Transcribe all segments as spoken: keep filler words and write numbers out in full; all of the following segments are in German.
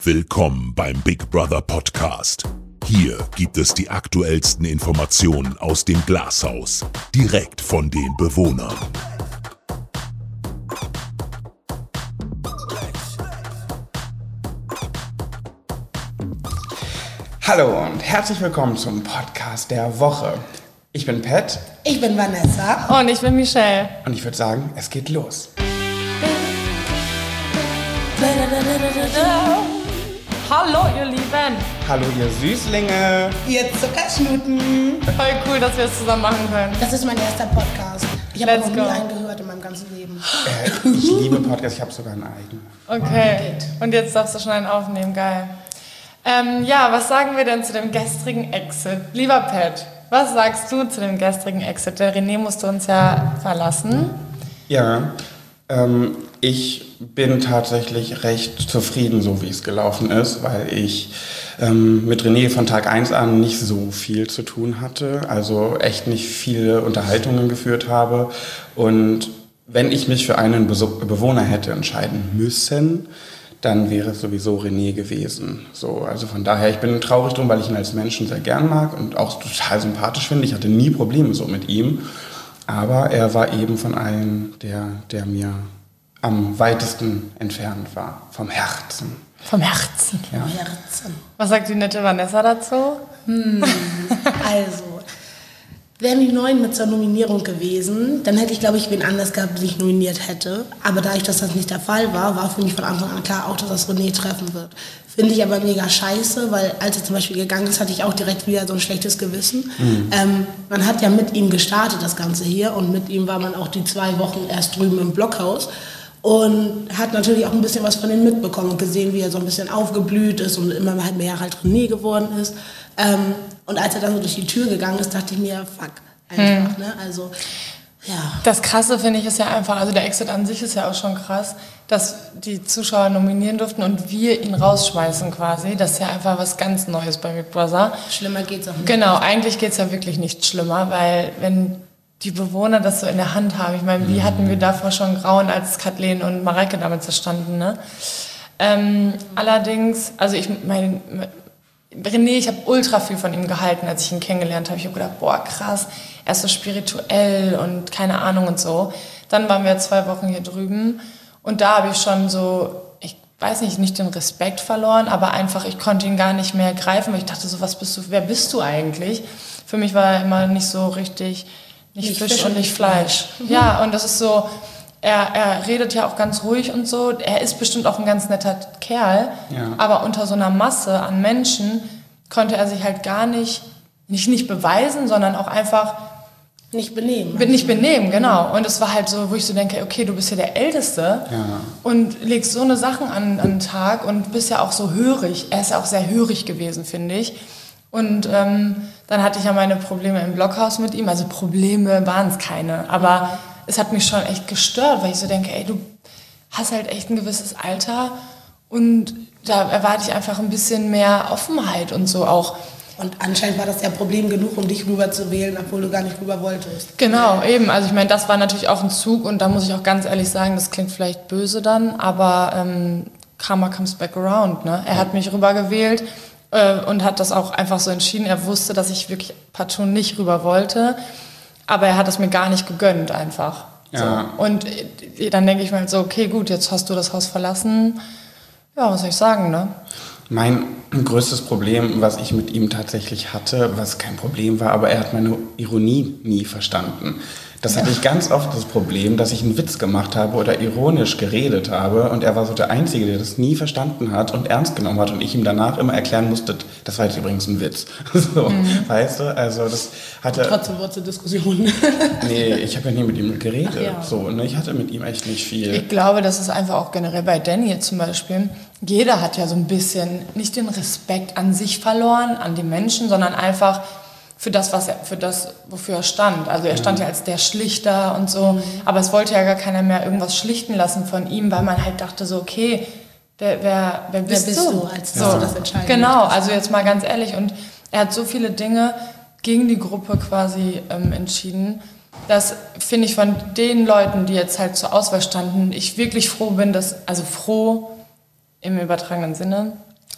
Willkommen beim Big Brother Podcast. Hier gibt es die aktuellsten Informationen aus dem Glashaus, direkt von den Bewohnern. Hallo und herzlich willkommen zum Podcast der Woche. Ich bin Pat. Ich bin Vanessa. Und ich bin Michelle. Und ich würde sagen, es geht los. Hallo ihr Lieben. Hallo ihr Süßlinge. Ihr Zuckerschnuten. Voll cool, dass wir es zusammen machen können. Das ist mein erster Podcast. Ich habe noch nie go. einen gehört in meinem ganzen Leben. Äh, ich liebe Podcasts, ich habe sogar einen eigenen. Okay, und jetzt darfst du schon einen aufnehmen, geil. Ähm, ja, was sagen wir denn zu dem gestrigen Exit? Lieber Pat, was sagst du zu dem gestrigen Exit? Der René musste uns ja verlassen. Ja, ähm, ich bin tatsächlich recht zufrieden, so wie es gelaufen ist, weil ich ähm, mit René von Tag eins an nicht so viel zu tun hatte, also echt nicht viele Unterhaltungen geführt habe. Und wenn ich mich für einen Be- Bewohner hätte entscheiden müssen, dann wäre es sowieso René gewesen. So, also von daher, ich bin traurig drum, weil ich ihn als Menschen sehr gern mag und auch total sympathisch finde. Ich hatte nie Probleme so mit ihm, aber er war eben von allen der, der mir am weitesten entfernt war, vom Herzen. Vom Herzen. Ja. Herzen. Was sagt die nette Vanessa dazu? Hm. Also, wären die Neuen mit zur Nominierung gewesen, dann hätte ich, glaube ich, wen anders gehabt, den ich nominiert hätte. Aber dadurch, dass das nicht der Fall war, war für mich von Anfang an klar, auch, dass das René treffen wird. Finde ich aber mega scheiße, weil als er zum Beispiel gegangen ist, hatte ich auch direkt wieder so ein schlechtes Gewissen. Mhm. Ähm, man hat ja mit ihm gestartet, das Ganze hier. Und mit ihm war man auch die zwei Wochen erst drüben im Blockhaus. Und hat natürlich auch ein bisschen was von ihm mitbekommen und gesehen, wie er so ein bisschen aufgeblüht ist und immer mehr halt René geworden ist. Ähm, und als er dann so durch die Tür gegangen ist, dachte ich mir, fuck, einfach, hm. ne? Also, ja. Das Krasse finde ich ist ja einfach, also der Exit an sich ist ja auch schon krass, dass die Zuschauer nominieren durften und wir ihn rausschmeißen quasi. Das ist ja einfach was ganz Neues bei Big Brother. Schlimmer geht's auch nicht. Genau, eigentlich geht's ja wirklich nicht schlimmer, weil wenn die Bewohner das so in der Hand haben, ich meine, wie mhm. hatten wir davor schon Grauen, als Kathleen und Mareike damit zerstanden, ne? Ähm, allerdings, also ich meine, René, ich habe ultra viel von ihm gehalten, als ich ihn kennengelernt habe. Ich habe gedacht, boah, krass, er ist so spirituell und keine Ahnung und so. Dann waren wir zwei Wochen hier drüben und da habe ich schon so, ich weiß nicht, nicht den Respekt verloren, aber einfach, ich konnte ihn gar nicht mehr greifen, weil ich dachte so, was bist du, wer bist du eigentlich? Für mich war er immer nicht so richtig, nicht, nicht Fisch, Fisch und nicht Fleisch. Fleisch. Mhm. Ja, und das ist so, er, er redet ja auch ganz ruhig und so. Er ist bestimmt auch ein ganz netter Kerl, ja. Aber unter so einer Masse an Menschen konnte er sich halt gar nicht, nicht, nicht beweisen, sondern auch einfach nicht benehmen. Nicht benehmen, genau. Und es war halt so, wo ich so denke, okay, du bist ja der Älteste ja. und legst so eine Sachen an, an den Tag und bist ja auch so hörig. Er ist ja auch sehr hörig gewesen, finde ich. Und ähm, dann hatte ich ja meine Probleme im Blockhaus mit ihm. Also Probleme waren es keine. Aber es hat mich schon echt gestört, weil ich so denke, ey, du hast halt echt ein gewisses Alter. Und da erwarte ich einfach ein bisschen mehr Offenheit und so auch. Und anscheinend war das ja Problem genug, um dich rüber zu wählen, obwohl du gar nicht rüber wolltest. Genau, eben. Also ich meine, das war natürlich auch ein Zug. Und da muss ich auch ganz ehrlich sagen, das klingt vielleicht böse dann. Aber ähm, Karma comes back around. Ne? Er hat mich rübergewählt. Und hat das auch einfach so entschieden. Er wusste, dass ich wirklich partout nicht rüber wollte, aber er hat es mir gar nicht gegönnt einfach. Ja. So. Und dann denke ich mir halt so, okay, gut, jetzt hast du das Haus verlassen. Ja, was soll ich sagen, ne? Mein größtes Problem, was ich mit ihm tatsächlich hatte, was kein Problem war, aber er hat meine Ironie nie verstanden. Das hatte ich ganz oft das Problem, dass ich einen Witz gemacht habe oder ironisch geredet habe und er war so der Einzige, der das nie verstanden hat und ernst genommen hat und ich ihm danach immer erklären musste, das war jetzt übrigens ein Witz. So, mhm. Weißt du, also das hatte... Trotzdem wurde es Diskussion. Nee, ich habe ja nie mit ihm geredet. Ja. So, ne? Ich hatte mit ihm echt nicht viel. Ich glaube, das ist einfach auch generell bei Danny zum Beispiel. Jeder hat ja so ein bisschen nicht den Respekt an sich verloren, an die Menschen, sondern einfach für das, was er, für das, wofür er stand. Also er stand ja als der Schlichter und so, mhm. aber es wollte ja gar keiner mehr irgendwas schlichten lassen von ihm, weil man halt dachte so, okay, wer, wer, wer bist, wer bist du? du, als so, du das entscheiden Genau, möchtest. also jetzt mal ganz ehrlich. Und er hat so viele Dinge gegen die Gruppe quasi ähm, entschieden, dass, finde ich, von den Leuten, die jetzt halt zur Auswahl standen, ich wirklich froh bin, dass, also froh im übertragenen Sinne,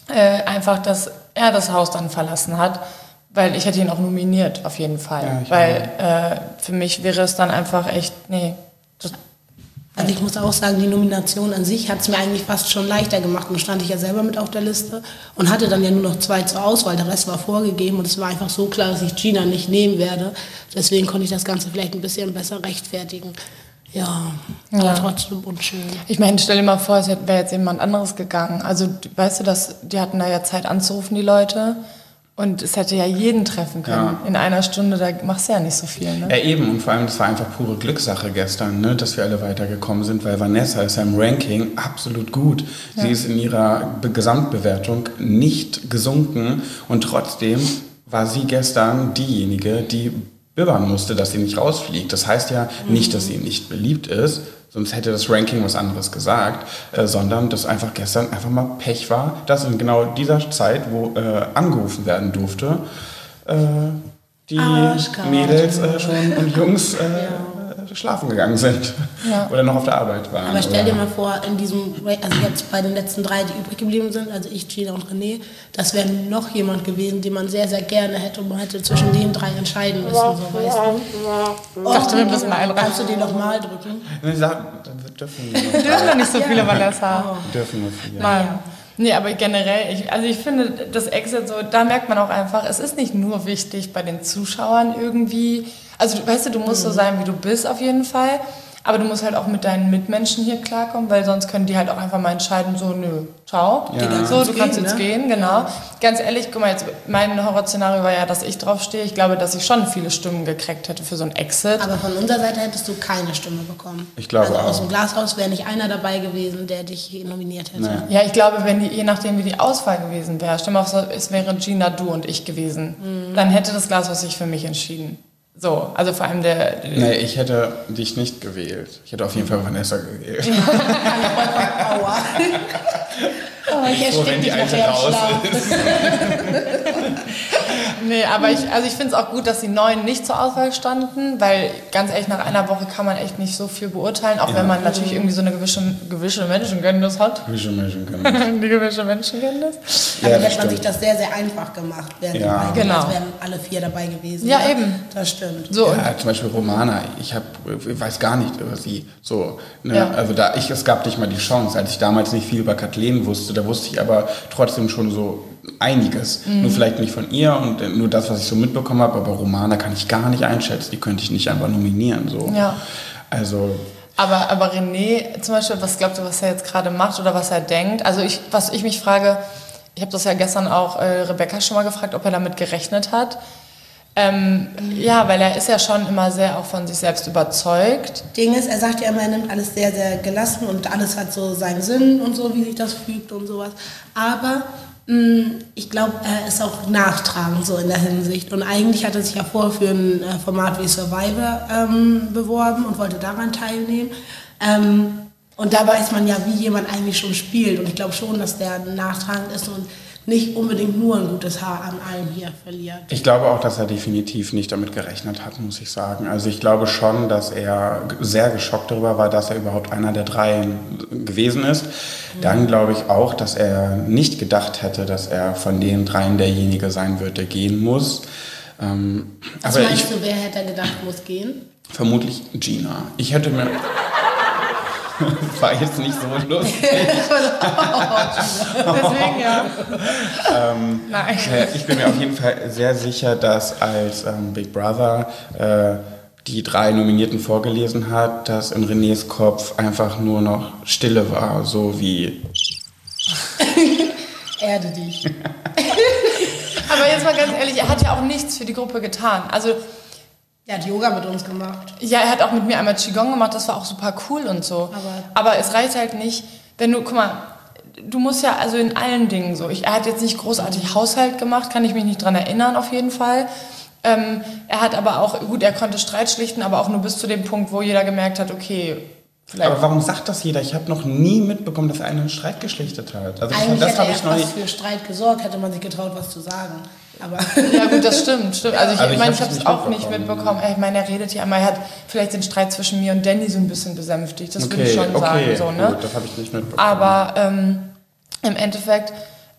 äh, einfach, dass er das Haus dann verlassen hat, weil ich hätte ihn auch nominiert, auf jeden Fall. Ja, weil äh, für mich wäre es dann einfach echt, nee. Das, Also ich muss auch sagen, die Nomination an sich hat es mir eigentlich fast schon leichter gemacht. Und stand ich ja selber mit auf der Liste und hatte dann ja nur noch zwei zur Auswahl. Der Rest war vorgegeben und es war einfach so klar, dass ich Gina nicht nehmen werde. Deswegen konnte ich das Ganze vielleicht ein bisschen besser rechtfertigen. Ja, aber Ja. trotzdem unschön. Ich meine, stell dir mal vor, es wäre jetzt jemand anderes gegangen. Also, weißt du, dass die hatten da ja Zeit anzurufen, die Leute. Und es hätte ja jeden treffen können. Ja. In einer Stunde, da machst du ja nicht so viel, ne? Ja, eben. Und vor allem, das war einfach pure Glückssache gestern, ne, dass wir alle weitergekommen sind, weil Vanessa ist ja im Ranking absolut gut. Sie Ja. ist in ihrer Be- Gesamtbewertung nicht gesunken und trotzdem war sie gestern diejenige, die bibbern musste, dass sie nicht rausfliegt. Das heißt ja nicht, dass sie nicht beliebt ist, sonst hätte das Ranking was anderes gesagt, äh, sondern dass einfach gestern einfach mal Pech war, dass in genau dieser Zeit, wo äh, angerufen werden durfte, äh, die Arschkarte. Mädels äh, schon und Jungs äh, schlafen gegangen sind Ja. oder noch auf der Arbeit waren. Aber stell dir oder- mal vor, in diesem, also jetzt bei den letzten drei, die übrig geblieben sind, also ich, Gina und René, das wäre noch jemand gewesen, den man sehr, sehr gerne hätte und man hätte zwischen den drei entscheiden müssen, so weißt du. Ich dachte, wir müssen einreichen. Kannst du den nochmal drücken? Nee, sag, dann dürfen wir nur Wir dürfen doch nicht so viele Vanessa. dürfen nur vier. Mann. Nee, aber generell, ich, also ich finde, das Exit so, da merkt man auch einfach, es ist nicht nur wichtig bei den Zuschauern irgendwie, also du- weißt du, du musst so sein, wie du bist auf jeden Fall, aber du musst halt auch mit deinen Mitmenschen hier klarkommen, weil sonst können die halt auch einfach mal entscheiden, so, nö, ciao, Ja. so, du Gehen, kannst jetzt ne? gehen, genau. Ganz ehrlich, guck mal, jetzt, mein Horrorszenario war ja, dass ich drauf stehe, ich glaube, dass ich schon viele Stimmen gekriegt hätte für so ein Exit. Aber von unserer Seite hättest du keine Stimme bekommen. Ich glaube also aus auch. dem Glashaus wäre nicht einer dabei gewesen, der dich nominiert hätte. Nee. Ja, ich glaube, wenn die, je nachdem, wie die Auswahl gewesen wäre, stell mal vor, es wäre Gina, du und ich gewesen, dann hätte das Glashaus sich für mich entschieden. So, also vor allem der... Nee, ich hätte dich nicht gewählt. Ich hätte auf jeden Fall Vanessa gewählt. Aua. Oh, ich Froh, erstick wenn die dich alte nachher im raus Schlaf. Nee, aber ich, also ich finde es auch gut, dass die Neuen nicht zur Auswahl standen, weil ganz ehrlich, nach einer Woche kann man echt nicht so viel beurteilen, auch Ja. wenn man natürlich irgendwie so eine gewisse, gewisse Menschenkenntnis hat. Wie schon Menschen können. Die gewisse Menschenkenntnis. Aber Ja, ja, das hätte man sich stimmt. das sehr, sehr einfach gemacht, wären Ja. die beiden, Genau. als wären alle vier dabei gewesen. Ja, ne? eben. Das stimmt. So, und Ja, zum Beispiel Romana. Ich, hab, ich weiß gar nicht über sie. So, ne? Ja. Also da, ich, es gab nicht mal die Chance. Als ich damals nicht viel über Kathleen wusste, da wusste ich aber trotzdem schon so einiges. Mhm. Nur vielleicht nicht von ihr und äh, nur das, was ich so mitbekommen habe. Aber Romana kann ich gar nicht einschätzen. Die könnte ich nicht einfach nominieren. So. Ja. Also Aber, aber René zum Beispiel, was glaubt ihr, was er jetzt gerade macht oder was er denkt? Also ich, was ich mich frage, ich habe das ja gestern auch äh, Rebecca schon mal gefragt, ob er damit gerechnet hat. Ähm, ja, weil er ist ja schon immer sehr auch von sich selbst überzeugt. Ding ist, er sagt ja immer, er nimmt alles sehr, sehr gelassen und alles hat so seinen Sinn und so, wie sich das fügt und sowas. Aber mh, ich glaube, er ist auch nachtragend so in der Hinsicht. Und eigentlich hat er sich ja vorher für ein äh, Format wie Survivor ähm, beworben und wollte daran teilnehmen. Ähm, und da weiß man ja, wie jemand eigentlich schon spielt. Und ich glaube schon, dass der nachtragend ist und nicht unbedingt nur ein gutes Haar an allem hier verliert. ich glaube auch, dass er definitiv nicht damit gerechnet hat, muss ich sagen. Also ich glaube schon, dass er sehr geschockt darüber war, dass er überhaupt einer der drei gewesen ist. Dann glaube ich auch, dass er nicht gedacht hätte, dass er von den dreien derjenige sein wird, der gehen muss. Ähm, Was aber meinst ich du, wer hätte gedacht, muss gehen? vermutlich Gina. Ich hätte mir... war jetzt nicht so lustig. Deswegen ja. Nein. Äh, Ich bin mir auf jeden Fall sehr sicher, dass als ähm, Big Brother äh, die drei Nominierten vorgelesen hat, dass in Renés Kopf einfach nur noch Stille war, so wie... Erde dich. Aber jetzt mal ganz ehrlich, er hat ja auch nichts für die Gruppe getan. Also Er hat Yoga mit uns gemacht. ja, er hat auch mit mir einmal Qigong gemacht, das war auch super cool und so. Aber- Aber es reicht halt nicht, wenn du, guck mal, du musst ja also in allen Dingen so. Ich, er hat jetzt nicht großartig Haushalt gemacht, kann ich mich nicht dran erinnern auf jeden Fall. Ähm, er hat aber auch, gut, er konnte Streit schlichten, aber auch nur bis zu dem Punkt, wo jeder gemerkt hat, okay, vielleicht... Aber warum sagt das jeder? Ich habe noch nie mitbekommen, dass er einen Streit geschlichtet hat. Also Eigentlich das hätte habe er ich noch fast nicht... für Streit gesorgt, hätte man sich getraut, was zu sagen. Aber Ja gut, das stimmt, stimmt. Also ich, Aber ich meine, hab's ich habe es nicht auch nicht mitbekommen. mitbekommen. Ich meine, er redet ja immer, er hat vielleicht den Streit zwischen mir und Danny so ein bisschen besänftigt. Das würde ich schon okay, sagen, so, ne? gut, das habe ich nicht mitbekommen. Aber ähm, im Endeffekt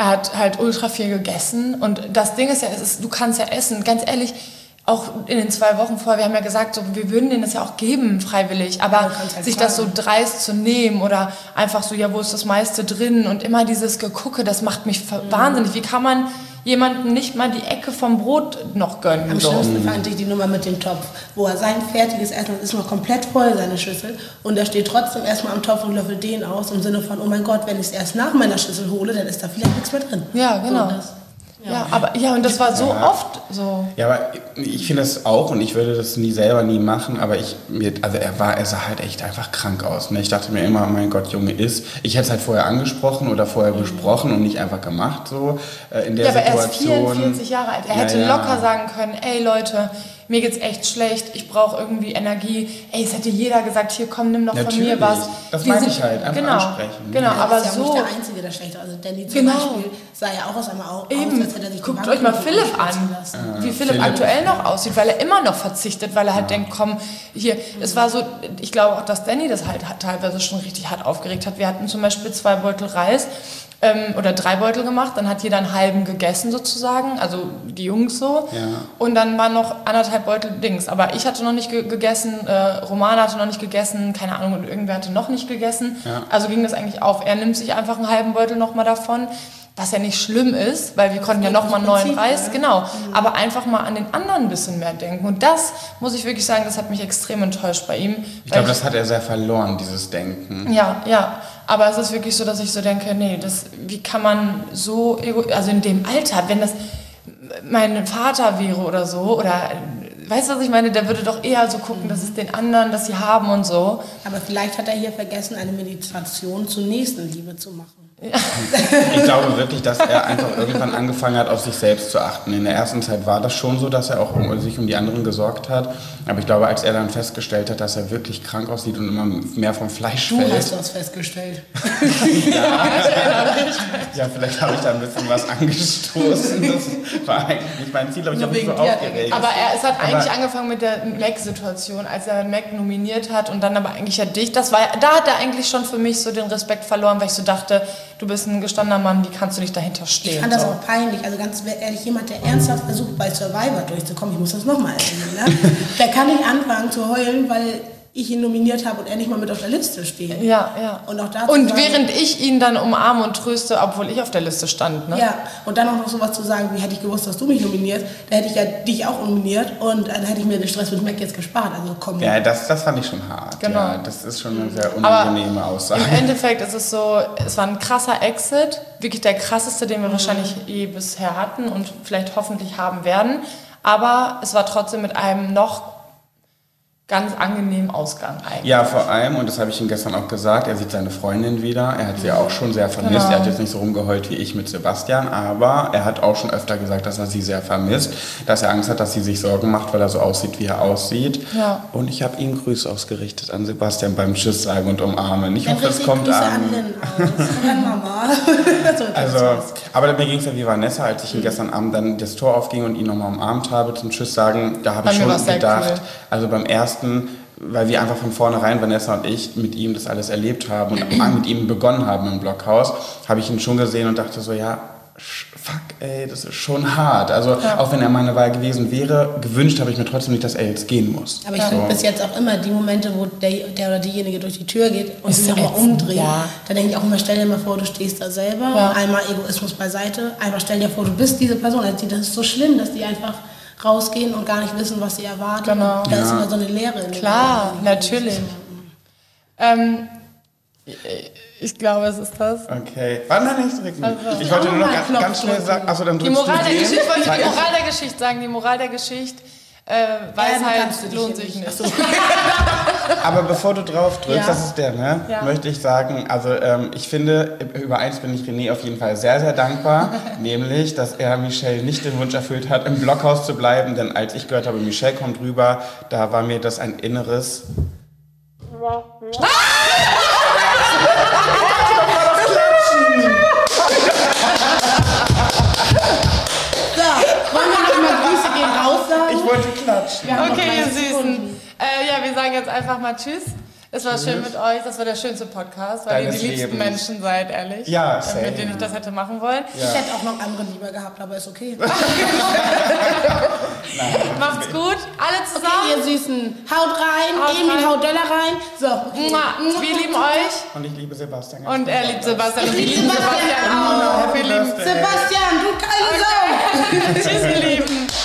er hat halt ultra viel gegessen und das Ding ist ja, es ist, du kannst ja essen, ganz ehrlich, auch in den zwei Wochen vorher, wir haben ja gesagt, so, wir würden denen das ja auch geben, freiwillig, aber halt sich das so dreist zu nehmen oder einfach so, ja, wo ist das meiste drin und immer dieses Gegucke, das macht mich mhm. wahnsinnig. Wie kann man jemandem nicht mal die Ecke vom Brot noch gönnen? Am so. schlimmsten fand ich die Nummer mit dem Topf, wo er sein fertiges Essen ist noch komplett voll, seine Schüssel, und er steht trotzdem erstmal am Topf und löffelt den aus, im Sinne von, oh mein Gott, wenn ich es erst nach meiner Schüssel hole, dann ist da vielleicht nichts mehr drin. Ja, genau. So, das, ja. ja, aber ja, und das war so ja. oft so. Ja, aber ich finde das auch, und ich würde das nie selber nie machen, aber ich, mir, also er war, er sah halt echt einfach krank aus. Ne? Ich dachte mir immer, mein Gott, Junge, ist. Ich hätte es halt vorher angesprochen oder vorher mhm. besprochen und nicht einfach gemacht so äh, in der ja, Situation. Aber er ist vierundvierzig Jahre alt. Er hätte ja, ja. locker sagen können, ey Leute, mir geht's echt schlecht, ich brauche irgendwie Energie. Ey, es hätte jeder gesagt, hier komm, nimm doch Natürlich. von mir was. Das meine ich halt, einfach genau, ansprechen. Genau, ja, aber ist ja so... auch nicht der Einzige, der schlecht also Danny zum genau. Beispiel sah ja auch aus einmal aus, Eben. als hätte er sich Guckt euch mal Philipp an, ja, wie Philipp, Philipp aktuell noch aussieht, weil er immer noch verzichtet, weil er halt ja. denkt, komm, hier, mhm. es war so, ich glaube auch, dass Danny das halt teilweise schon richtig hart aufgeregt hat. Wir hatten zum Beispiel zwei Beutel Reis, Ähm, oder drei Beutel gemacht, dann hat jeder einen halben gegessen sozusagen, also die Jungs so. Ja. Und dann waren noch anderthalb Beutel Dings. Aber ich hatte noch nicht ge- gegessen, äh, Romana hatte noch nicht gegessen, keine Ahnung, und irgendwer hatte noch nicht gegessen. Ja. Also ging das eigentlich auf. Er nimmt sich einfach einen halben Beutel nochmal davon, was ja nicht schlimm ist, weil wir konnten ja nochmal einen neuen Reis, ja. genau. Mhm. Aber einfach mal an den anderen ein bisschen mehr denken. Und das, muss ich wirklich sagen, das hat mich extrem enttäuscht bei ihm. Ich glaube, das hat er sehr verloren, dieses Denken. Ja, ja. Aber es ist wirklich so, dass ich so denke, nee, das, wie kann man so, ego- also in dem Alter, wenn das mein Vater wäre oder so, oder, weißt du, was ich meine, der würde doch eher so gucken, dass es den anderen, dass sie haben und so. Aber vielleicht hat er hier vergessen, eine Meditation zur Nächstenliebe zu machen. Ja. Ich glaube wirklich, dass er einfach irgendwann angefangen hat, auf sich selbst zu achten. In der ersten Zeit war das schon so, dass er auch um, sich um die anderen gesorgt hat. Aber ich glaube, als er dann festgestellt hat, dass er wirklich krank aussieht und immer mehr vom Fleisch du fällt. Du hast das festgestellt. ja, ja, vielleicht habe ich da ein bisschen was angestoßen. Das war eigentlich nicht mein Ziel, aber ich habe mich so aufgeregt. Aber er, es hat aber eigentlich angefangen mit der Mac-Situation, als er Mac nominiert hat und dann aber eigentlich ja dich. Das war, da hat er eigentlich schon für mich so den Respekt verloren, weil ich so dachte, du bist ein gestandener Mann, wie kannst du nicht dahinter stehen? Ich fand das so. auch peinlich. Also ganz ehrlich, jemand, der ernsthaft versucht, bei Survivor durchzukommen, ich muss das nochmal erwähnen, ne? Der kann nicht anfangen zu heulen, weil ich ihn nominiert habe und er nicht mal mit auf der Liste steht. Ja, ja. Und, auch dazu und sagen, während ich ihn dann umarme und tröste, obwohl ich auf der Liste stand. Ne? Ja, und dann auch noch sowas zu sagen, wie hätte ich gewusst, dass du mich nominierst, da hätte ich ja dich auch nominiert und dann hätte ich mir den Stress mit Mac jetzt gespart. Also komm. Ja, das, das fand ich schon hart. Genau. Ja, das ist schon eine sehr unangenehme Aber Aussage. Im Endeffekt ist es so, es war ein krasser Exit, wirklich der krasseste, den wir mhm. wahrscheinlich je bisher hatten und vielleicht hoffentlich haben werden. Aber es war trotzdem mit einem noch ganz angenehmen Ausgang eigentlich. Ja, vor allem, und das habe ich ihm gestern auch gesagt, er sieht seine Freundin wieder. Er hat sie ja auch schon sehr vermisst. Genau. Er hat jetzt nicht so rumgeheult wie ich mit Sebastian, aber er hat auch schon öfter gesagt, dass er sie sehr vermisst, dass er Angst hat, dass sie sich Sorgen macht, weil er so aussieht, wie er aussieht. Ja. Und ich habe ihm Grüße ausgerichtet an Sebastian beim Tschüss sagen und umarmen. Ich Dann hoffe, es richtig kommt Grüße an. an Lynn aus. An Mama. Also, aber mir ging es ja wie Vanessa, als ich ihn gestern Abend dann das Tor aufging und ihn nochmal umarmt habe zum Tschüss sagen, da habe ich schon gedacht, cool. Also beim ersten, weil wir einfach von vornherein, Vanessa und ich, mit ihm das alles erlebt haben und mit ihm begonnen haben im Blockhaus, habe ich ihn schon gesehen und dachte so, ja, fuck, ey, das ist schon hart. Also ja. Auch wenn er meine Wahl gewesen wäre, gewünscht habe ich mir trotzdem nicht, dass er jetzt gehen muss. Aber ich so. finde bis jetzt auch immer die Momente, wo der, der oder diejenige durch die Tür geht und sich nochmal umdreht, ja. Da denke ich auch immer, stell dir mal vor, du stehst da selber, ja. Einmal Egoismus beiseite, einfach stell dir vor, du bist diese Person. Das ist so schlimm, dass die einfach rausgehen und gar nicht wissen, was sie erwarten. Genau. Da ja. ist immer so eine Leere. In Klar, natürlich. Ähm, ich glaube, es ist das. Okay. Wann dann nicht direkt? Also. Ich wollte nur noch ganz, ganz schnell sagen, achso, dann die Moral der Geschichte, ich wollte die Moral der Geschichte sagen, die Moral der Geschichte, äh, Weisheit lohnt sich nicht. So. Aber bevor du drauf drückst, ja. Das ist der, ne? Ja. Möchte ich sagen, also ähm, ich finde, über eins bin ich René auf jeden Fall sehr, sehr dankbar, nämlich, dass er Michelle nicht den Wunsch erfüllt hat, im Blockhaus zu bleiben, denn als ich gehört habe, Michelle kommt rüber, da war mir das ein inneres... Ah! Ich wollte klatschen. Okay, ihr Süßen. Äh, ja, wir sagen jetzt einfach mal Tschüss. Es war schön mit euch, das war der schönste Podcast, weil Deines ihr die liebsten Lebens. Menschen seid, ehrlich. Ja, äh, same. mit denen ich das hätte machen wollen. Ja. Ich hätte auch noch andere lieber gehabt, aber ist okay. Nein, Macht's gut, alle zusammen. Okay, ihr Süßen, haut rein, Haut Emil rein. haut Döller rein. So, okay. Wir lieben euch. Und ich liebe Sebastian. Und er liebt Sebastian. Und wir Ich lieben liebe Sebastian Sebastian auch. auch. Wir lieben Sebastian, du geile Sau. Tschüss, ihr Lieben.